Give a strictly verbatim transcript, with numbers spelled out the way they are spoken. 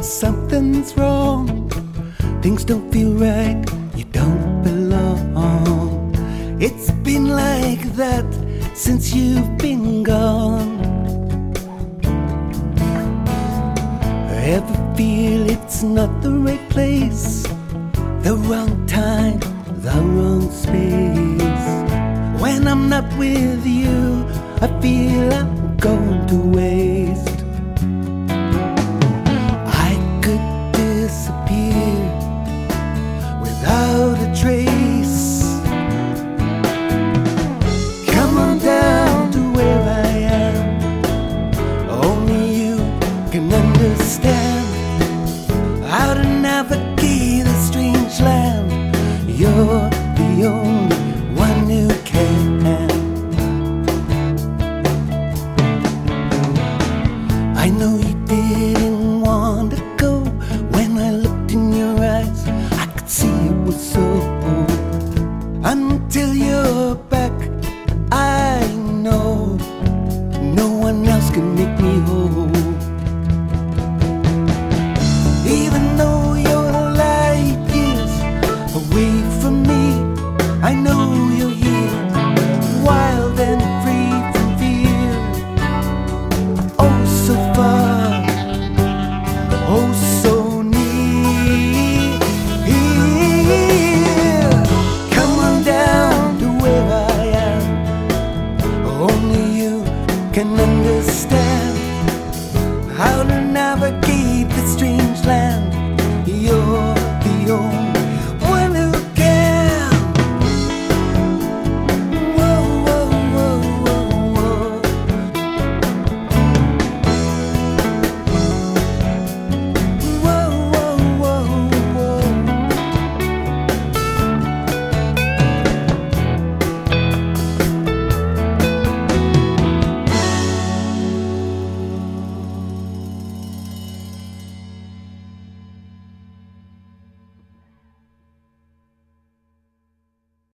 something's wrong. Things don't feel right, you don't belong. It's been like that since you've been gone. Ever feel it's not the right place, the wrong time, the wrong space? When I'm not with you, I feel I'm going to waste. I could disappear without a trace. Come on down to where I am. Only you can understand how to navigate a strange land. You're the only one who can. I know you didn't want to go. When I looked in your eyes, I could see it was so. Until you're back, I know no one else can make me whole. Even though you're light years away from me, I know